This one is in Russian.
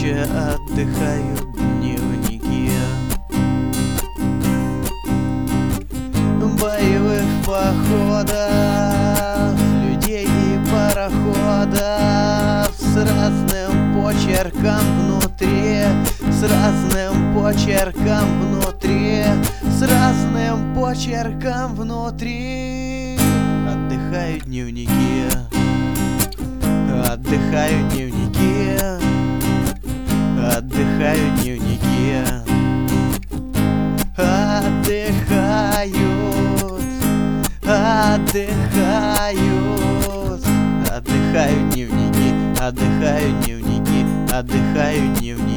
ночи отдыхают дневники боевых походов, людей и пароходов с разным почерком внутри, с разным почерком внутри, с разным почерком внутри. Отдыхают дневники, отдыхают дневники, отдыхают дневники, отдыхают, отдыхают, отдыхают дневники, отдыхают дневники, отдыхают дневники.